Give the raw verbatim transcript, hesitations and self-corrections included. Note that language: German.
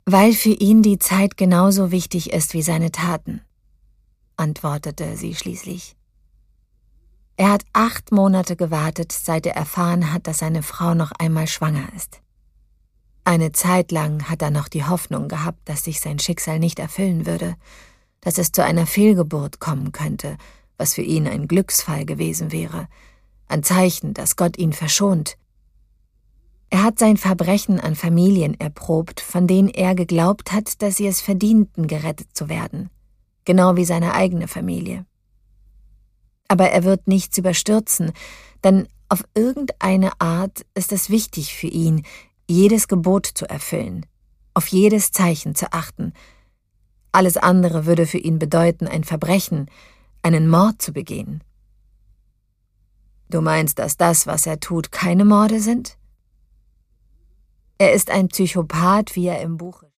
Weil für ihn die Zeit genauso wichtig ist wie seine Taten, antwortete sie schließlich. Er hat acht Monate gewartet, seit er erfahren hat, dass seine Frau noch einmal schwanger ist. Eine Zeit lang hat er noch die Hoffnung gehabt, dass sich sein Schicksal nicht erfüllen würde, dass es zu einer Fehlgeburt kommen könnte, was für ihn ein Glücksfall gewesen wäre, ein Zeichen, dass Gott ihn verschont. Er hat sein Verbrechen an Familien erprobt, von denen er geglaubt hat, dass sie es verdienten, gerettet zu werden, genau wie seine eigene Familie. Aber er wird nichts überstürzen, denn auf irgendeine Art ist es wichtig für ihn, jedes Gebot zu erfüllen, auf jedes Zeichen zu achten. Alles andere würde für ihn bedeuten, ein Verbrechen, einen Mord zu begehen. Du meinst, dass das, was er tut, keine Morde sind? Er ist ein Psychopath, wie er im Buche